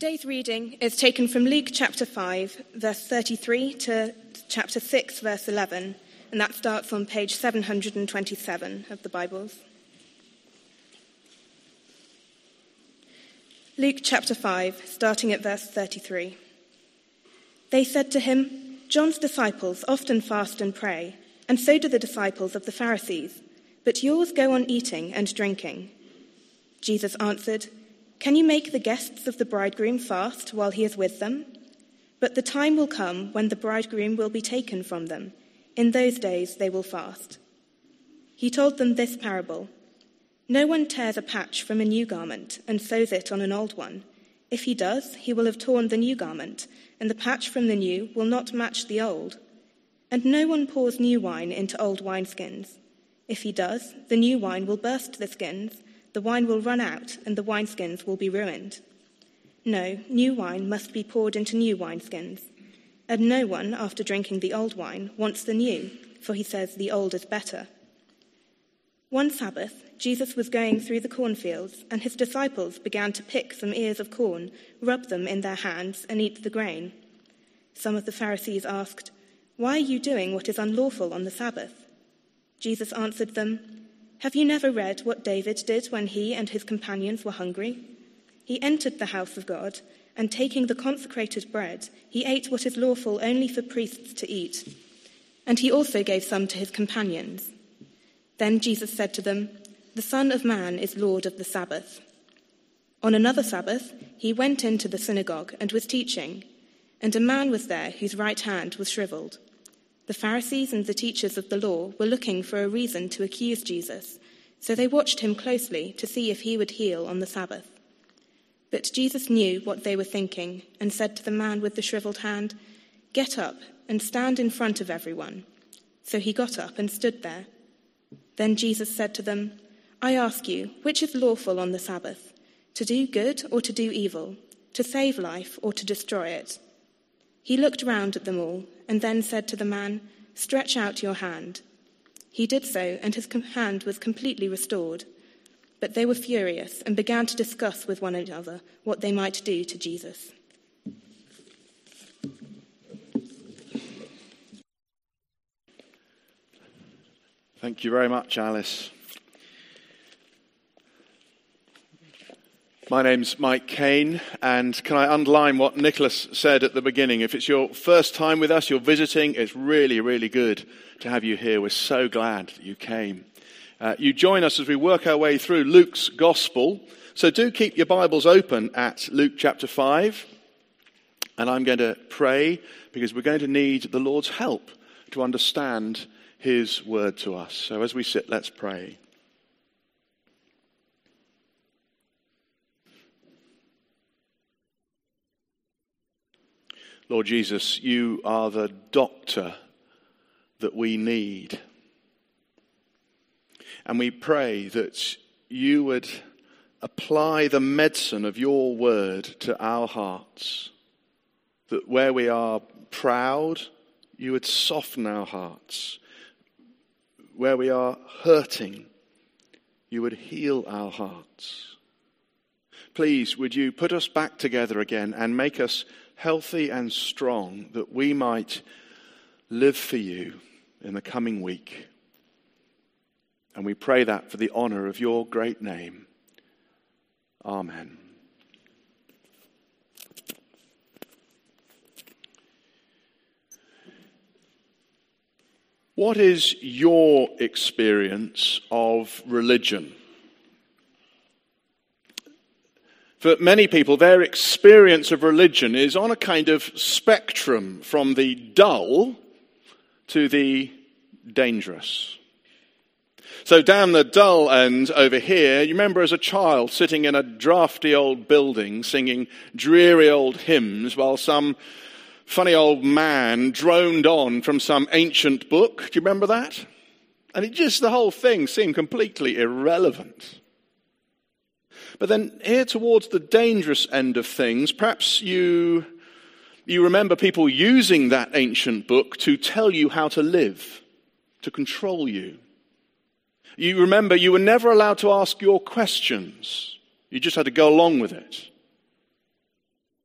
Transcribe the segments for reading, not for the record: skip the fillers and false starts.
Today's reading is taken from Luke chapter 5, verse 33 to chapter 6, verse 11, and that starts on page 727 of the Bibles. Luke chapter 5, starting at verse 33. They said to him, "John's disciples often fast and pray, and so do the disciples of the Pharisees, but yours go on eating and drinking." Jesus answered, "Can you make the guests of the bridegroom fast while he is with them? But the time will come when the bridegroom will be taken from them. In those days they will fast." He told them this parable. "No one tears a patch from a new garment and sews it on an old one. If he does, he will have torn the new garment, and the patch from the new will not match the old. And no one pours new wine into old wineskins. If he does, the new wine will burst the skins, the wine will run out, and the wineskins will be ruined. No, new wine must be poured into new wineskins. And no one, after drinking the old wine, wants the new, for he says the old is better." One Sabbath, Jesus was going through the cornfields, and his disciples began to pick some ears of corn, rub them in their hands, and eat the grain. Some of the Pharisees asked, "Why are you doing what is unlawful on the Sabbath?" Jesus answered them, "Have you never read what David did when he and his companions were hungry? He entered the house of God, and taking the consecrated bread, he ate what is lawful only for priests to eat. And he also gave some to his companions. Then Jesus said to them, 'The Son of Man is Lord of the Sabbath.' On another Sabbath, he went into the synagogue and was teaching, and a man was there whose right hand was shriveled. The Pharisees and the teachers of the law were looking for a reason to accuse Jesus, so they watched him closely to see if he would heal on the Sabbath. But Jesus knew what they were thinking and said to the man with the shriveled hand, 'Get up and stand in front of everyone.' So he got up and stood there. Then Jesus said to them, 'I ask you, which is lawful on the Sabbath, to do good or to do evil, to save life or to destroy it?' He looked round at them all and then said to the man, 'Stretch out your hand.' He did so, and his hand was completely restored. But they were furious and began to discuss with one another what they might do to Jesus. Thank you very much, Alice. My name's Mike Kane, and can I underline what Nicholas said at the beginning? If it's your first time with us, you're visiting, it's really, really good to have you here. We're so glad that you came. You join us as we work our way through Luke's Gospel. So do keep your Bibles open at Luke chapter 5. And I'm going to pray because we're going to need the Lord's help to understand his word to us. So as we sit, let's pray. Lord Jesus, you are the doctor that we need. And we pray that you would apply the medicine of your word to our hearts. That where we are proud, you would soften our hearts. Where we are hurting, you would heal our hearts. Please, would you put us back together again and make us healthy and strong, that we might live for you in the coming week. And we pray that for the honor of your great name. Amen. What is your experience of religion? For many people, their experience of religion is on a kind of spectrum from the dull to the dangerous. So down the dull end over here, you remember as a child sitting in a drafty old building singing dreary old hymns while some funny old man droned on from some ancient book. Do you remember that? And the whole thing seemed completely irrelevant. But then here towards the dangerous end of things, perhaps you remember people using that ancient book to tell you how to live, to control you. You remember you were never allowed to ask your questions. You just had to go along with it.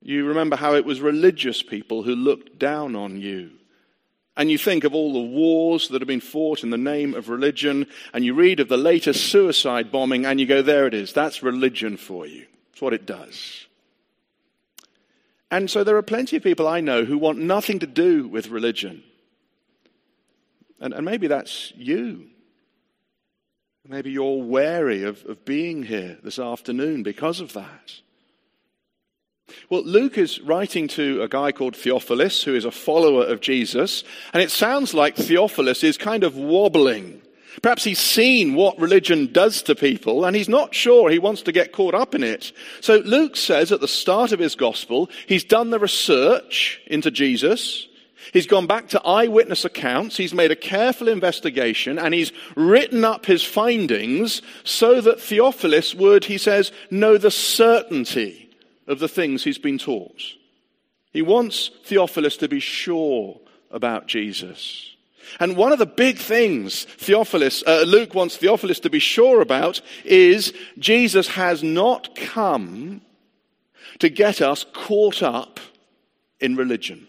You remember how it was religious people who looked down on you. And you think of all the wars that have been fought in the name of religion, and you read of the latest suicide bombing, and you go, there it is. That's religion for you. That's what it does. And so there are plenty of people I know who want nothing to do with religion. And maybe that's you. Maybe you're wary of being here this afternoon because of that. Well, Luke is writing to a guy called Theophilus, who is a follower of Jesus, and it sounds like Theophilus is kind of wobbling. Perhaps he's seen what religion does to people, and he's not sure he wants to get caught up in it. So Luke says at the start of his gospel, he's done the research into Jesus. He's gone back to eyewitness accounts. He's made a careful investigation, and he's written up his findings so that Theophilus would, he says, know the certainty of the things he's been taught. He wants Theophilus to be sure about Jesus. And one of the big things Luke wants Theophilus to be sure about is Jesus has not come to get us caught up in religion.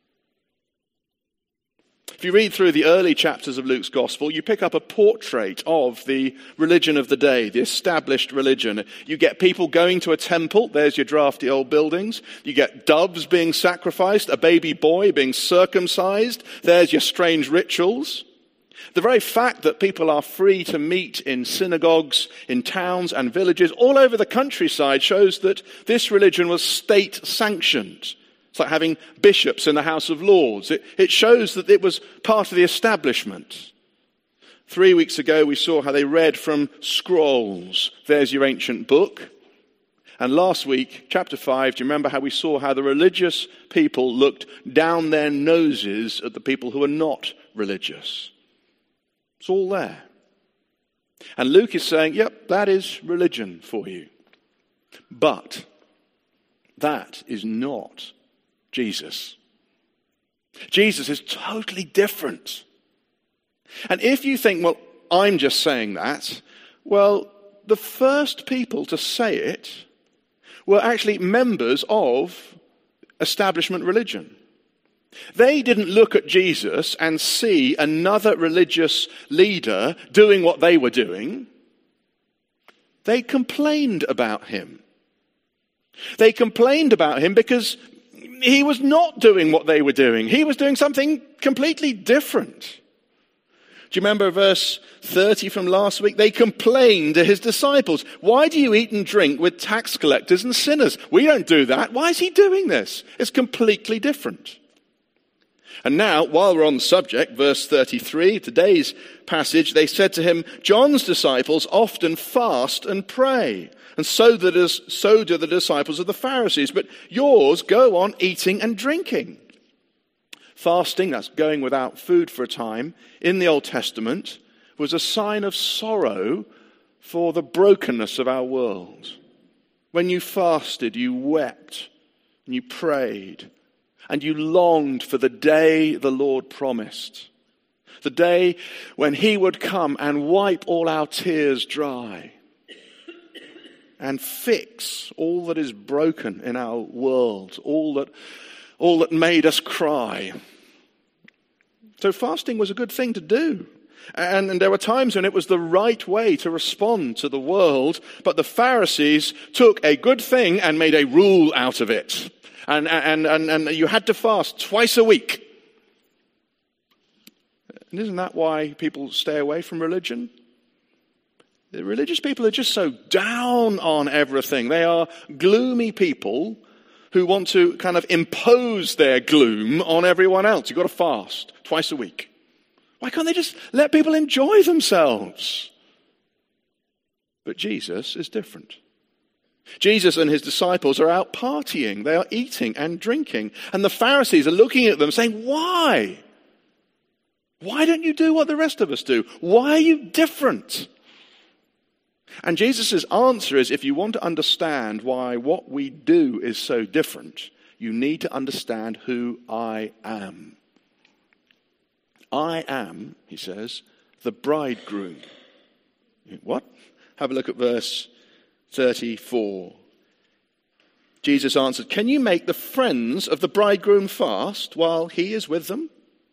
If you read through the early chapters of Luke's gospel, you pick up a portrait of the religion of the day, the established religion. You get people going to a temple, there's your drafty old buildings. You get doves being sacrificed, a baby boy being circumcised, there's your strange rituals. The very fact that people are free to meet in synagogues, in towns and villages all over the countryside shows that this religion was state-sanctioned. It's like having bishops in the House of Lords. It shows that it was part of the establishment. 3 weeks ago, we saw how they read from scrolls. There's your ancient book. And last week, chapter 5, do you remember how we saw how the religious people looked down their noses at the people who are not religious? It's all there. And Luke is saying, yep, that is religion for you. But that is not Jesus. Jesus is totally different. And if you think, well, I'm just saying that, well, the first people to say it were actually members of establishment religion. They didn't look at Jesus and see another religious leader doing what they were doing. They complained about him. They complained about him because he was not doing what they were doing. He was doing something completely different. Do you remember verse 30 from last week? They complained to his disciples, why do you eat and drink with tax collectors and sinners? We don't do that. Why is he doing this? It's completely different. And now, while we're on the subject, verse 33, today's passage, they said to him, John's disciples often fast and pray, and so do the disciples of the Pharisees, but yours go on eating and drinking. Fasting, that's going without food for a time, in the Old Testament, was a sign of sorrow for the brokenness of our world. When you fasted, you wept, and you prayed, and you longed for the day the Lord promised. The day when he would come and wipe all our tears dry and fix all that is broken in our world, all that made us cry. So fasting was a good thing to do. And there were times when it was the right way to respond to the world, but the Pharisees took a good thing and made a rule out of it. And you had to fast twice a week. And isn't that why people stay away from religion? The religious people are just so down on everything. They are gloomy people who want to kind of impose their gloom on everyone else. You've got to fast twice a week. Why can't they just let people enjoy themselves? But Jesus is different. Jesus and his disciples are out partying. They are eating and drinking. And the Pharisees are looking at them saying, why? Why don't you do what the rest of us do? Why are you different? And Jesus' answer is, if you want to understand why what we do is so different, you need to understand who I am. I am, he says, the bridegroom. What? Have a look at verse 34. Jesus answered, "Can you make the friends of the bridegroom fast while he is with them?"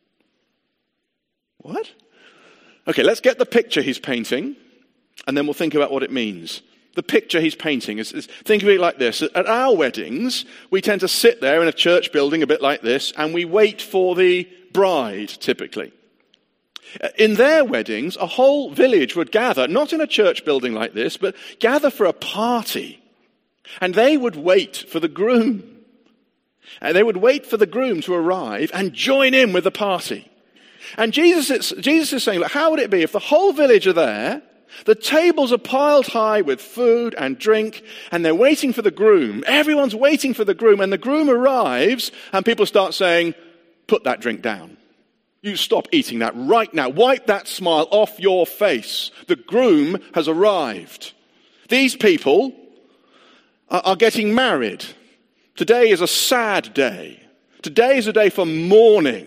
What? Okay, let's get the picture he's painting, and then we'll think about what it means. The picture he's painting is think of it like this. At our weddings, we tend to sit there in a church building a bit like this, and we wait for the bride, typically. In their weddings, a whole village would gather, not in a church building like this, but gather for a party. And they would wait for the groom. And they would wait for the groom to arrive and join in with the party. And Jesus is saying, look, how would it be if the whole village are there, the tables are piled high with food and drink, and they're waiting for the groom. Everyone's waiting for the groom, and the groom arrives, and people start saying, "Put that drink down. You stop eating that right now. Wipe that smile off your face. The groom has arrived." These people are getting married. Today is a sad day. Today is a day for mourning.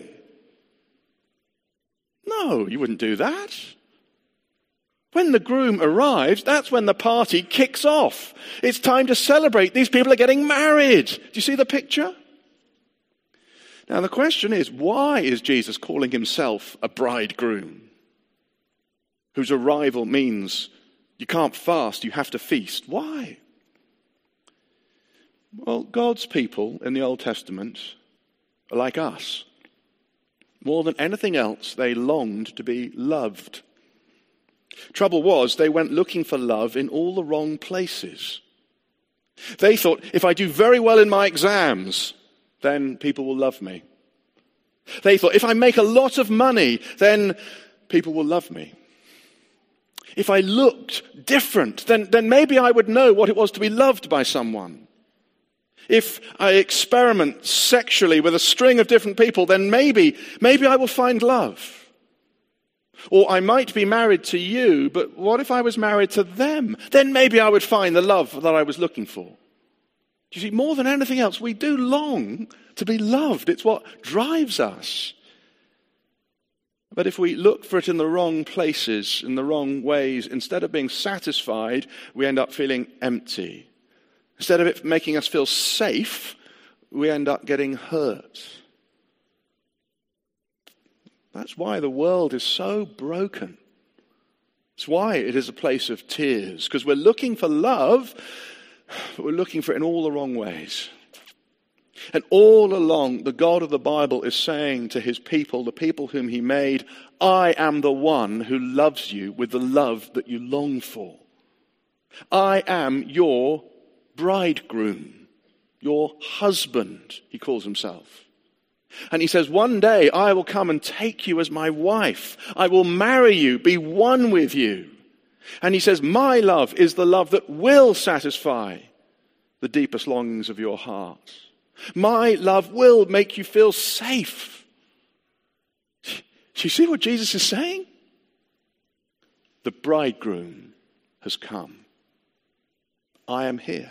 No, you wouldn't do that. When the groom arrives, that's when the party kicks off. It's time to celebrate. These people are getting married. Do you see the picture? Now the question is, why is Jesus calling himself a bridegroom whose arrival means you can't fast, you have to feast? Why? Well, God's people in the Old Testament are like us. More than anything else, they longed to be loved. Trouble was, they went looking for love in all the wrong places. They thought, if I do very well in my exams, then people will love me. They thought, if I make a lot of money, then people will love me. If I looked different, then maybe I would know what it was to be loved by someone. If I experiment sexually with a string of different people, then maybe I will find love. Or I might be married to you, but what if I was married to them? Then maybe I would find the love that I was looking for. You see, more than anything else, we do long to be loved. It's what drives us. But if we look for it in the wrong places, in the wrong ways, instead of being satisfied, we end up feeling empty. Instead of it making us feel safe, we end up getting hurt. That's why the world is so broken. It's why it is a place of tears, because we're looking for love, but we're looking for it in all the wrong ways. And all along, the God of the Bible is saying to his people, the people whom he made, I am the one who loves you with the love that you long for. I am your bridegroom, your husband, he calls himself. And he says, one day I will come and take you as my wife. I will marry you, be one with you. And he says, my love is the love that will satisfy the deepest longings of your heart. My love will make you feel safe. Do you see what Jesus is saying? The bridegroom has come. I am here.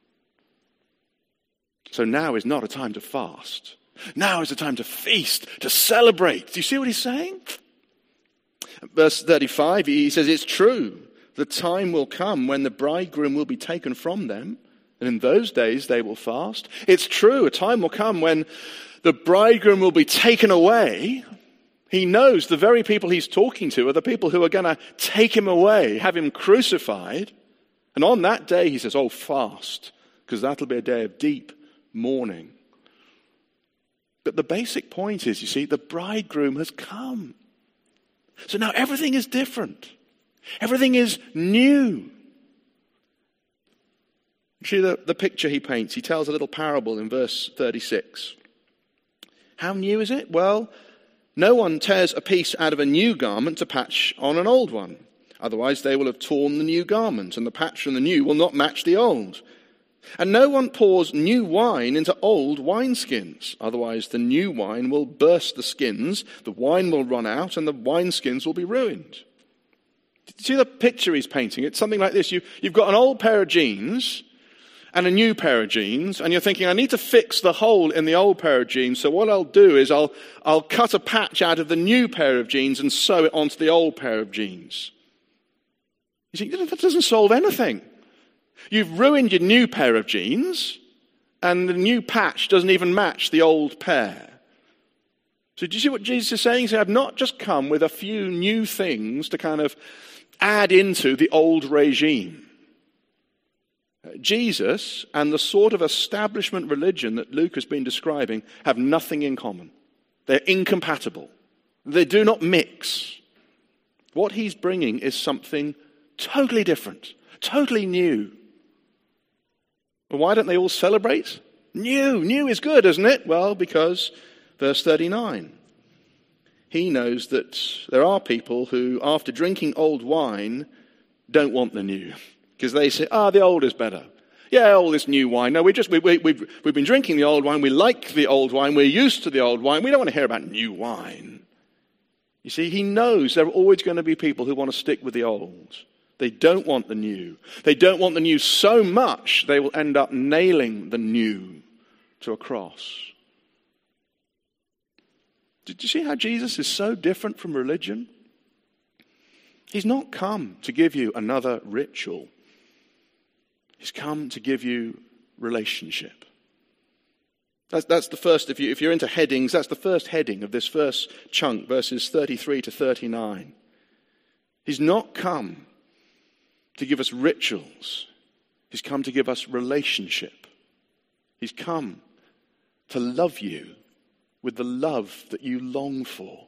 So now is not a time to fast. Now is a time to feast, to celebrate. Do you see what he's saying? Verse 35, he says, it's true. The time will come when the bridegroom will be taken from them. And in those days they will fast. It's true, a time will come when the bridegroom will be taken away. He knows the very people he's talking to are the people who are going to take him away, have him crucified. And on that day he says, oh, fast, because that'll be a day of deep mourning. But the basic point is, you see, the bridegroom has come. So now everything is different. Everything is new. See the picture he paints. He tells a little parable in verse 36. How new is it? Well, no one tears a piece out of a new garment to patch on an old one. Otherwise they will have torn the new garment, and the patch from the new will not match the old. And no one pours new wine into old wineskins. Otherwise the new wine will burst the skins, the wine will run out, and the wineskins will be ruined. See the picture he's painting? It's something like this. You've got an old pair of jeans and a new pair of jeans, and you're thinking, I need to fix the hole in the old pair of jeans, so what I'll do is I'll cut a patch out of the new pair of jeans and sew it onto the old pair of jeans. You see, that doesn't solve anything. You've ruined your new pair of jeans, and the new patch doesn't even match the old pear. So do you see what Jesus is saying? He said, I've not just come with a few new things to kind of add into the old regime. Jesus and the sort of establishment religion that Luke has been describing have nothing in common. They're incompatible. They do not mix. What he's bringing is something totally different, totally new. Well, why don't they all celebrate? New is good, isn't it? Well, because, verse 39, he knows that there are people who, after drinking old wine, don't want the new. Because they say, the old is better. Yeah, all this new wine. No, we've been drinking the old wine. We like the old wine. We're used to the old wine. We don't want to hear about new wine. You see, he knows there are always going to be people who want to stick with the old. They don't want the new. They don't want the new so much they will end up nailing the new to a cross. Did you see how Jesus is so different from religion? He's not come to give you another ritual. He's come to give you relationship. That's the first, if you're into headings, that's the first heading of this first chunk, verses 33 to 39. He's not come to give us rituals. He's come to give us relationship. He's come to love you with the love that you long for.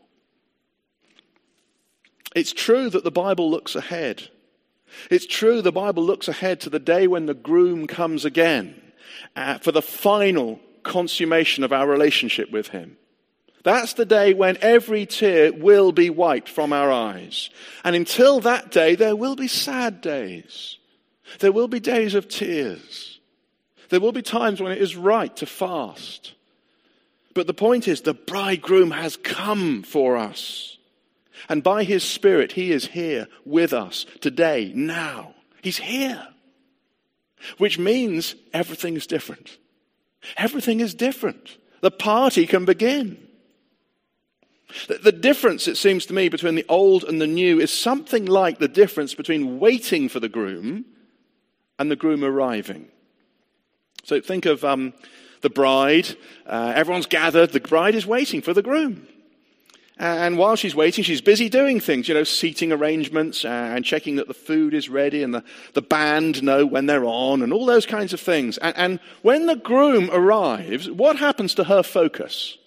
It's true that the Bible looks ahead. It's true the Bible looks ahead to the day when the groom comes again for the final consummation of our relationship with him. That's the day when every tear will be wiped from our eyes. And until that day, there will be sad days. There will be days of tears. There will be times when it is right to fast. But the point is, the bridegroom has come for us. And by his Spirit, he is here with us today, now. He's here. Which means everything is different. Everything is different. The party can begin. The difference, it seems to me, between the old and the new is something like the difference between waiting for the groom and the groom arriving. So think of the bride. Everyone's gathered. The bride is waiting for the groom. And while she's waiting, she's busy doing things, seating arrangements and checking that the food is ready and the band know when they're on and all those kinds of things. And when the groom arrives, what happens to her focus?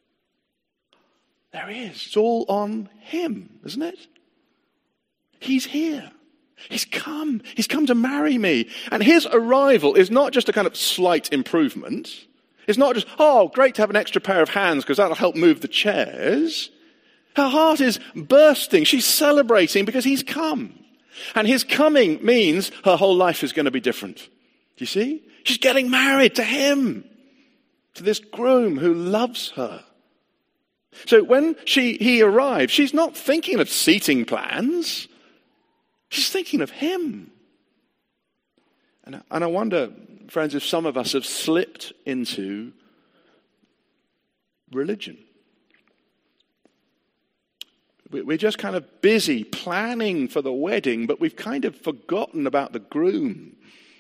There he is. It's all on him, isn't it? He's here. He's come. He's come to marry me. And his arrival is not just a kind of slight improvement. It's not just, great to have an extra pair of hands because that'll help move the chairs. Her heart is bursting. She's celebrating because he's come. And his coming means her whole life is going to be different. Do you see? She's getting married to him, to this groom who loves her. So when he arrives, she's not thinking of seating plans. She's thinking of him. And I wonder, friends, if some of us have slipped into religion. We're just kind of busy planning for the wedding, but we've kind of forgotten about the groom.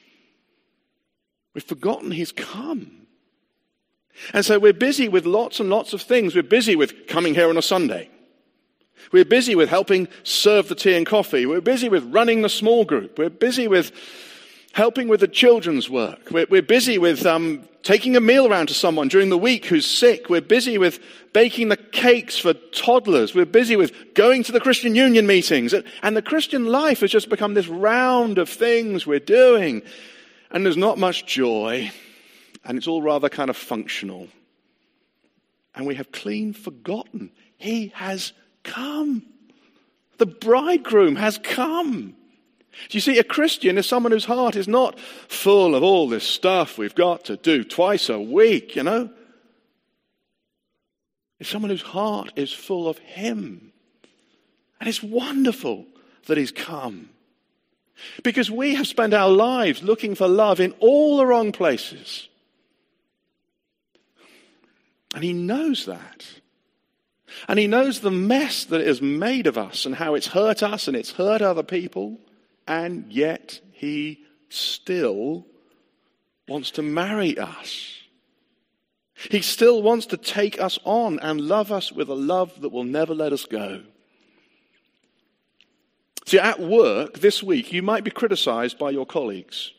We've forgotten he's come. And so we're busy with lots and lots of things. We're busy with coming here on a Sunday. We're busy with helping serve the tea and coffee. We're busy with running the small group. We're busy with helping with the children's work. We're busy with taking a meal around to someone during the week who's sick. We're busy with baking the cakes for toddlers. We're busy with going to the Christian Union meetings. And the Christian life has just become this round of things we're doing. And there's not much joy. And it's all rather kind of functional. And we have clean forgotten. He has come. The bridegroom has come. You see, a Christian is someone whose heart is not full of all this stuff we've got to do twice a week, It's someone whose heart is full of him. And it's wonderful that he's come. Because we have spent our lives looking for love in all the wrong places. And he knows that. And he knows the mess that it has made of us and how it's hurt us and it's hurt other people. And yet he still wants to marry us. He still wants to take us on and love us with a love that will never let us go. See, at work this week, you might be criticized by your colleagues.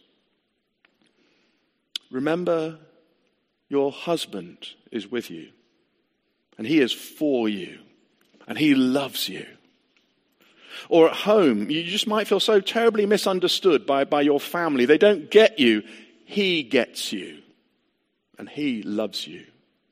Remember, your husband is with you, and he is for you, and he loves you. Or at home, you just might feel so terribly misunderstood by your family. They don't get you. He gets you, and he loves you.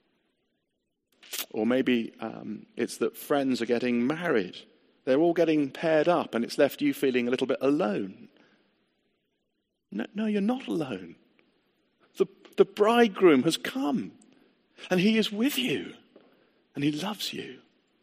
Or maybe it's that friends are getting married. They're all getting paired up, and it's left you feeling a little bit alone. No, you're not alone. The bridegroom has come, and he is with you, and he loves you.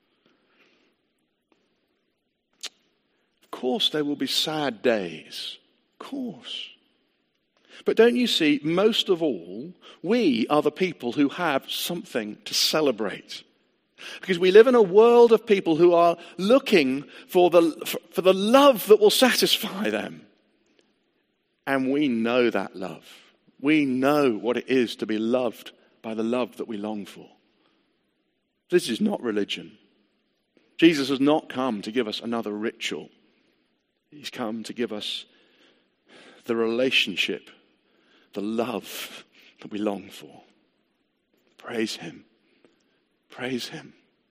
Of course, there will be sad days. Of course. But don't you see, most of all, we are the people who have something to celebrate. Because we live in a world of people who are looking for the love that will satisfy them. And we know that love. We know what it is to be loved by the love that we long for. This is not religion. Jesus has not come to give us another ritual. He's come to give us the relationship, the love that we long for. Praise him. Praise him.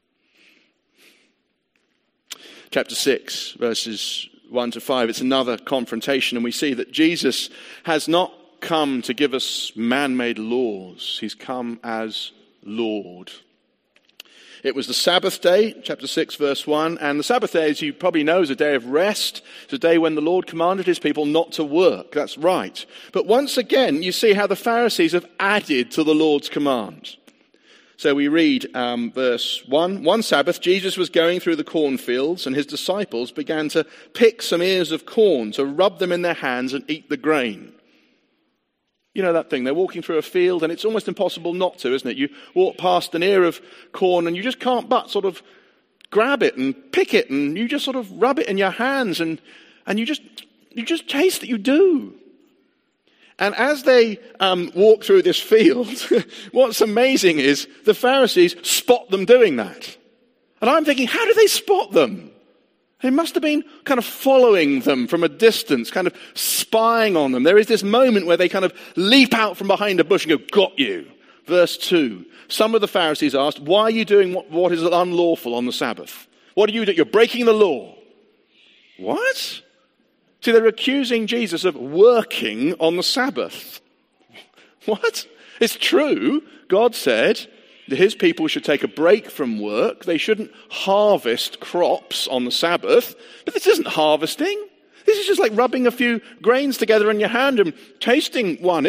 Chapter 6, verses 1 to 5, it's another confrontation, and we see that Jesus has not come to give us man-made laws. He's come as Lord. It was the Sabbath day, chapter 6, verse 1, and the Sabbath day, as you probably know, is a day of rest. It's a day when the Lord commanded his people not to work. That's right. But once again, you see how the Pharisees have added to the Lord's command. So we read verse 1. One Sabbath, Jesus was going through the cornfields, and his disciples began to pick some ears of corn, to rub them in their hands and eat the grain. You know that thing, they're walking through a field and it's almost impossible not to, isn't it? You walk past an ear of corn and you just can't but sort of grab it and pick it, and you just sort of rub it in your hands and you just taste that you do. And as they walk through this field, what's amazing is the Pharisees spot them doing that. And I'm thinking, how do they spot them? They must have been kind of following them from a distance, kind of spying on them. There is this moment where they kind of leap out from behind a bush and go, got you. Verse 2. Some of the Pharisees asked, why are you doing what is unlawful on the Sabbath? What are you doing? You're breaking the law. What? See, they're accusing Jesus of working on the Sabbath. What? It's true. God said that his people should take a break from work. They shouldn't harvest crops on the Sabbath. But this isn't harvesting. This is just like rubbing a few grains together in your hand and tasting one.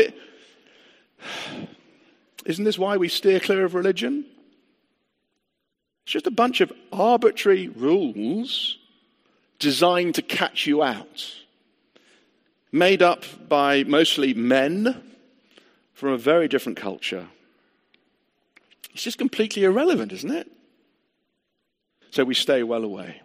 Isn't this why we steer clear of religion? It's just a bunch of arbitrary rules designed to catch you out. Made up by mostly men from a very different culture. It's just completely irrelevant, isn't it? So we stay well away.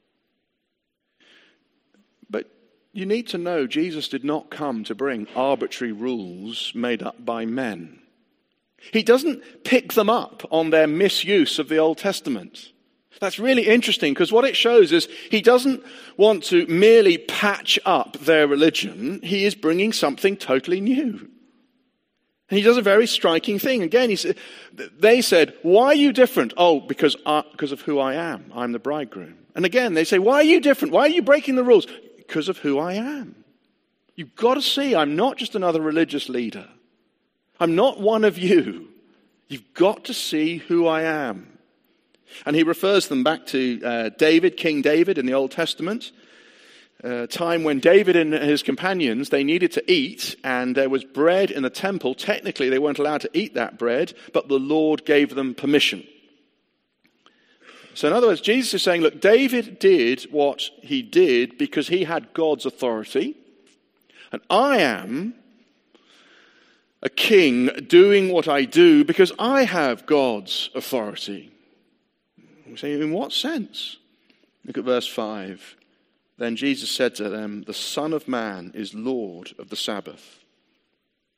But you need to know Jesus did not come to bring arbitrary rules made up by men. He doesn't pick them up on their misuse of the Old Testament. That's really interesting, because what it shows is he doesn't want to merely patch up their religion. He is bringing something totally new. And he does a very striking thing. Again, they said, why are you different? Oh, because of who I am. I'm the bridegroom. And again, they say, why are you different? Why are you breaking the rules? Because of who I am. You've got to see, I'm not just another religious leader. I'm not one of you. You've got to see who I am. And he refers them back to David, King David in the Old Testament. Time when David and his companions, they needed to eat, and there was bread in the temple. Technically, they weren't allowed to eat that bread, but the Lord gave them permission. So in other words, Jesus is saying, look, David did what he did because he had God's authority, and I am a king doing what I do because I have God's authority. We say, in what sense? Look at verse 5. Then Jesus said to them, the Son of Man is Lord of the Sabbath.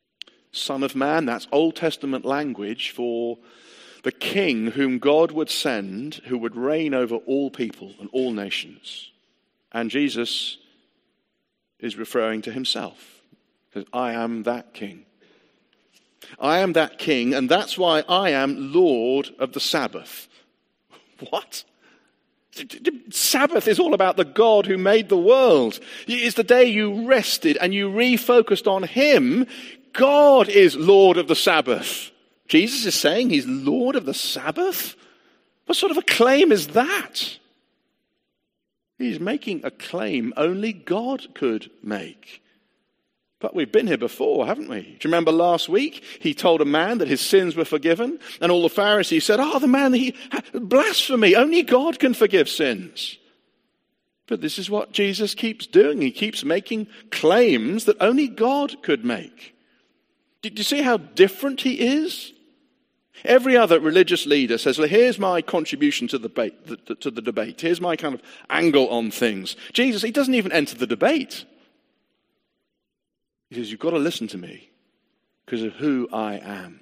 Son of Man, that's Old Testament language for the king whom God would send, who would reign over all people and all nations. And Jesus is referring to himself. He says, I am that king. I am that king, and that's why I am Lord of the Sabbath. What? Sabbath is all about the God who made the world. It's the day you rested and you refocused on him. God is Lord of the Sabbath. Jesus is saying he's Lord of the Sabbath? What sort of a claim is that? He's making a claim only God could make. But we've been here before, haven't we? Do you remember last week? He told a man that his sins were forgiven, and all the Pharisees said, the man, blasphemy, only God can forgive sins. But this is what Jesus keeps doing. He keeps making claims that only God could make. Did you see how different he is? Every other religious leader says, well, here's my contribution to the debate. Here's my kind of angle on things. Jesus, he doesn't even enter the debate. He says, you've got to listen to me because of who I am.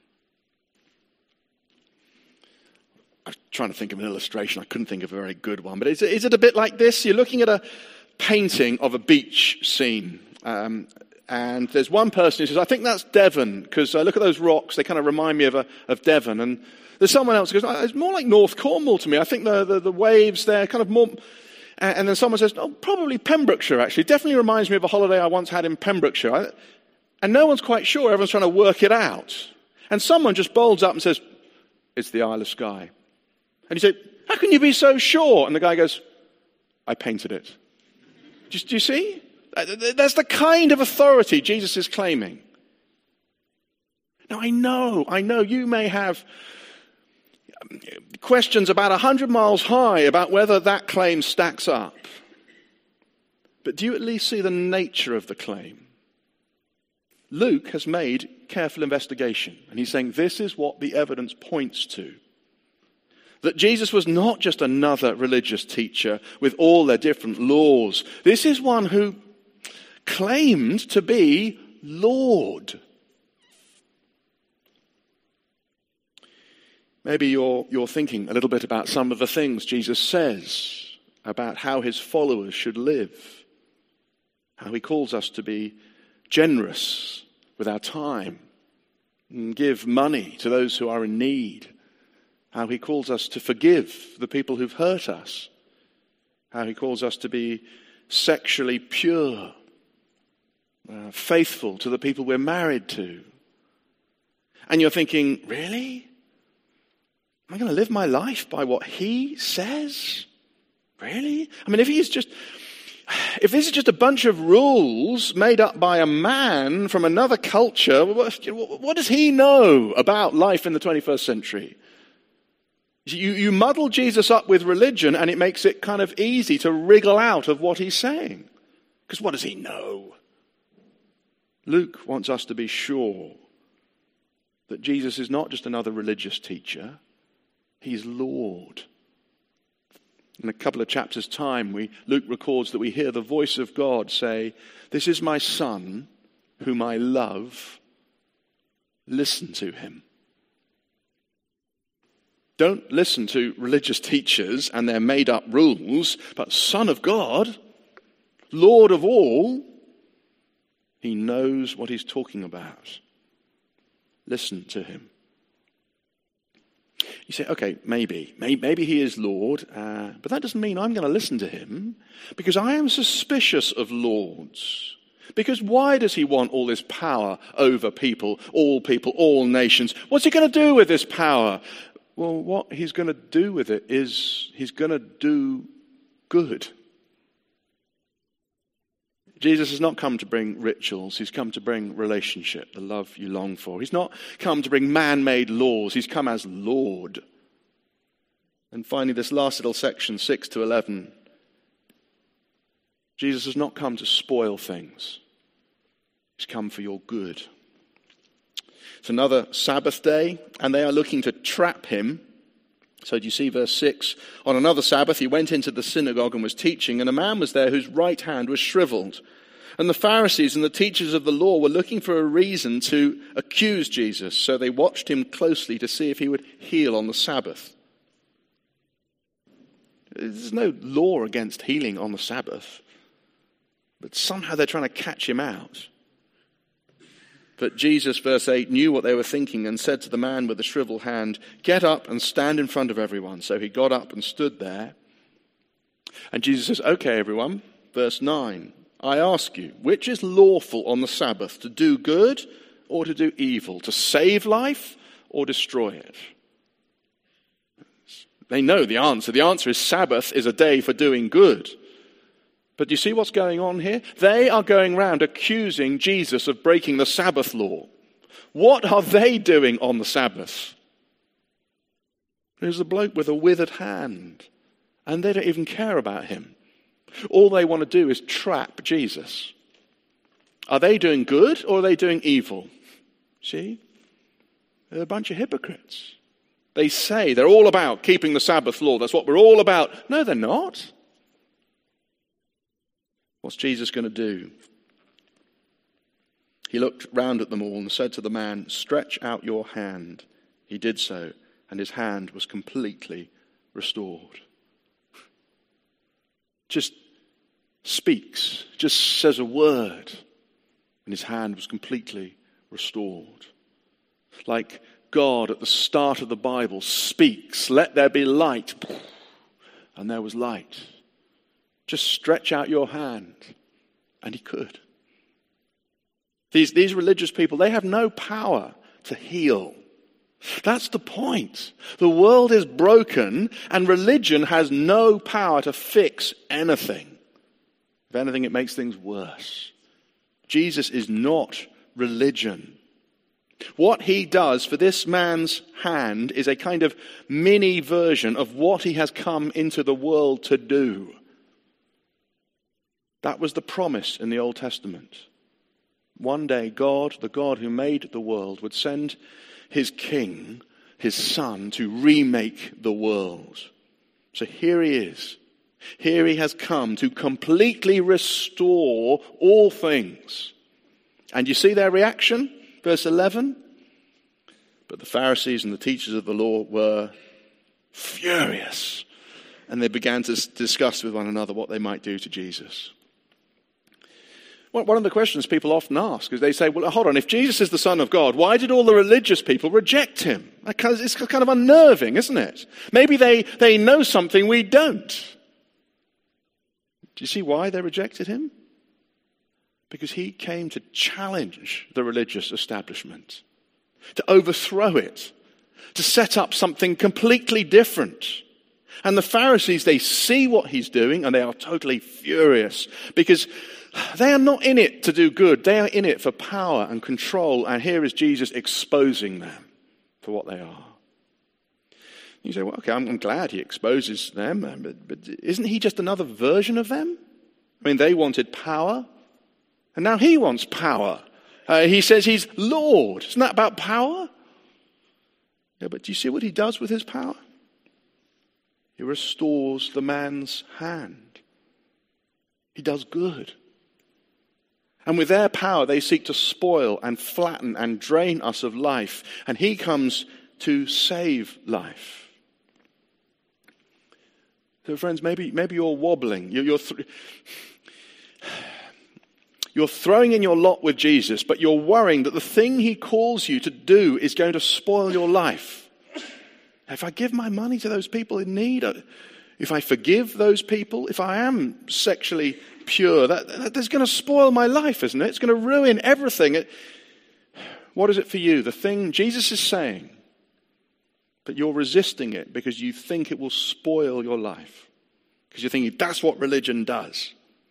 I was trying to think of an illustration. I couldn't think of a very good one. But is it a bit like this? You're looking at a painting of a beach scene. And there's one person who says, I think that's Devon, because I look at those rocks, they kind of remind me of Devon. And there's someone else who goes, it's more like North Cornwall to me. I think the waves there kind of more... And then someone says, probably Pembrokeshire, actually. Definitely reminds me of a holiday I once had in Pembrokeshire. And no one's quite sure. Everyone's trying to work it out. And someone just bolds up and says, it's the Isle of Skye. And you say, how can you be so sure? And the guy goes, I painted it. Do you see? That's the kind of authority Jesus is claiming. Now, I know you may have questions about 100 miles high about whether that claim stacks up. But do you at least see the nature of the claim? Luke has made careful investigation, and he's saying this is what the evidence points to. That Jesus was not just another religious teacher with all their different laws. This is one who claimed to be Lord. Maybe you're thinking a little bit about some of the things Jesus says about how his followers should live, how he calls us to be generous with our time and give money to those who are in need, how he calls us to forgive the people who've hurt us, how he calls us to be sexually pure, faithful to the people we're married to. And you're thinking, really? Am I going to live my life by what he says? Really? I mean, if this is just a bunch of rules made up by a man from another culture, what does he know about life in the 21st century? You muddle Jesus up with religion and it makes it kind of easy to wriggle out of what he's saying. Because what does he know? Luke wants us to be sure that Jesus is not just another religious teacher. He's Lord. In a couple of chapters' time, Luke records that we hear the voice of God say, "This is my Son, whom I love. Listen to him." Don't listen to religious teachers and their made-up rules, but Son of God, Lord of all, he knows what he's talking about. Listen to him. You say, okay, maybe he is Lord, but that doesn't mean I'm going to listen to him, because I am suspicious of lords. Because why does he want all this power over people, all nations? What's he going to do with this power? Well, what he's going to do with it is he's going to do good. Jesus has not come to bring rituals. He's come to bring relationship, the love you long for. He's not come to bring man-made laws. He's come as Lord. And finally, this last little section, 6 to 11. Jesus has not come to spoil things. He's come for your good. It's another Sabbath day, and they are looking to trap him. So do you see verse 6? On another Sabbath, he went into the synagogue and was teaching, and a man was there whose right hand was shriveled. And the Pharisees and the teachers of the law were looking for a reason to accuse Jesus, so they watched him closely to see if he would heal on the Sabbath. There's no law against healing on the Sabbath, but somehow they're trying to catch him out. But Jesus, verse 8, knew what they were thinking and said to the man with the shriveled hand, "Get up and stand in front of everyone." So he got up and stood there. And Jesus says, "Okay, everyone." Verse 9, "I ask you, which is lawful on the Sabbath, to do good or to do evil, to save life or destroy it?" They know the answer. The answer is Sabbath is a day for doing good. But do you see what's going on here? They are going around accusing Jesus of breaking the Sabbath law. What are they doing on the Sabbath? There's a bloke with a withered hand, and they don't even care about him. All they want to do is trap Jesus. Are they doing good or are they doing evil? See? They're a bunch of hypocrites. They say they're all about keeping the Sabbath law. That's what we're all about. No, they're not. What's Jesus going to do? He looked round at them all and said to the man, "Stretch out your hand." He did so, and his hand was completely restored. Just speaks, just says a word, and his hand was completely restored. Like God at the start of the Bible speaks, "Let there be light," and there was light. Just stretch out your hand, and he could. These religious people, they have no power to heal. That's the point. The world is broken, and religion has no power to fix anything. If anything, it makes things worse. Jesus is not religion. What he does for this man's hand is a kind of mini version of what he has come into the world to do. That was the promise in the Old Testament. One day God, the God who made the world, would send his king, his son, to remake the world. So here he is. Here he has come to completely restore all things. And you see their reaction? Verse 11. But the Pharisees and the teachers of the law were furious. And they began to discuss with one another what they might do to Jesus. One of the questions people often ask is they say, well, hold on, if Jesus is the Son of God, why did all the religious people reject him? It's kind of unnerving, isn't it? Maybe they know something we don't. Do you see why they rejected him? Because he came to challenge the religious establishment, to overthrow it, to set up something completely different. And the Pharisees, they see what he's doing and they are totally furious because they are not in it to do good. They are in it for power and control. And here is Jesus exposing them for what they are. You say, well, okay, I'm glad he exposes them. But isn't he just another version of them? I mean, they wanted power. And now he wants power. He says he's Lord. Isn't that about power? Yeah, but do you see what he does with his power? He restores the man's hand. He does good. And with their power, they seek to spoil and flatten and drain us of life. And he comes to save life. So friends, maybe you're wobbling. You're throwing in your lot with Jesus, but you're worrying that the thing he calls you to do is going to spoil your life. If I give my money to those people in need, if I forgive those people, if I am sexually pure, that's going to spoil my life, isn't it? It's going to ruin everything. What is it for you? The thing Jesus is saying, but you're resisting it because you think it will spoil your life. Because you're thinking, that's what religion does.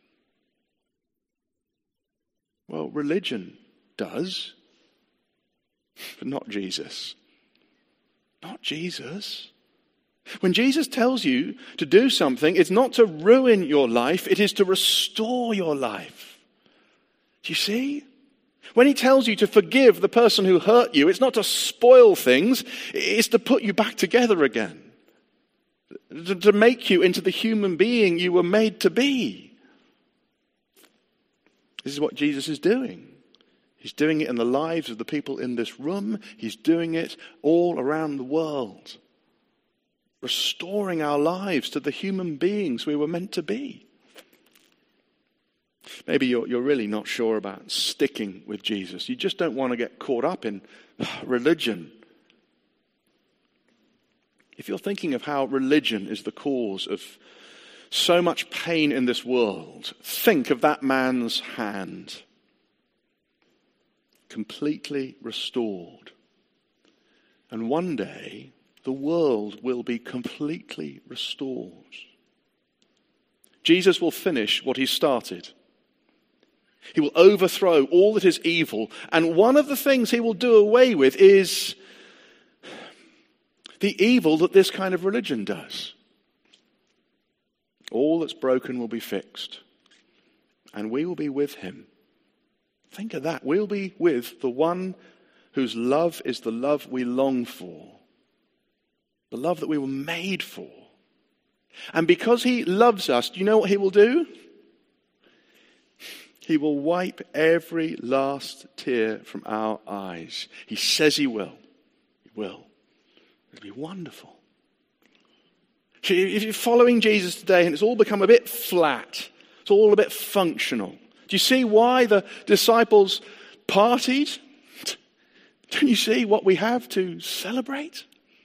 Well, religion does, but not Jesus. Not Jesus. When Jesus tells you to do something, it's not to ruin your life, it is to restore your life. Do you see? When he tells you to forgive the person who hurt you, it's not to spoil things, it's to put you back together again. To make you into the human being you were made to be. This is what Jesus is doing. He's doing it in the lives of the people in this room. He's doing it all around the world. Restoring our lives to the human beings we were meant to be. Maybe you're really not sure about sticking with Jesus. You just don't want to get caught up in religion. If you're thinking of how religion is the cause of so much pain in this world, think of that man's hand. Completely restored. And one day, the world will be completely restored. Jesus will finish what he started. He will overthrow all that is evil. And one of the things he will do away with is the evil that this kind of religion does. All that's broken will be fixed. And we will be with him. Think of that. We'll be with the one whose love is the love we long for. The love that we were made for. And because he loves us, do you know what he will do? He will wipe every last tear from our eyes. He says he will. He will. It'll be wonderful. If you're following Jesus today and it's all become a bit flat, it's all a bit functional. Do you see why the disciples partied? Don't you see what we have to celebrate?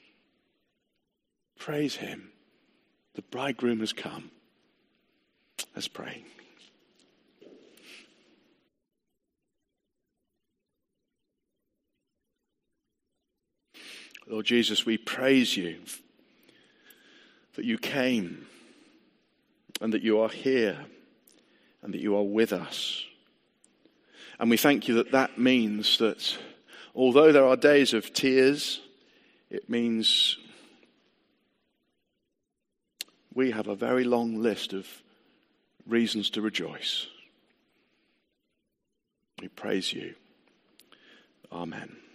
Praise him. The bridegroom has come. Let's pray. Lord Jesus, we praise you that you came and that you are here and that you are with us. And we thank you that that means that although there are days of tears, it means we have a very long list of reasons to rejoice. We praise you. Amen.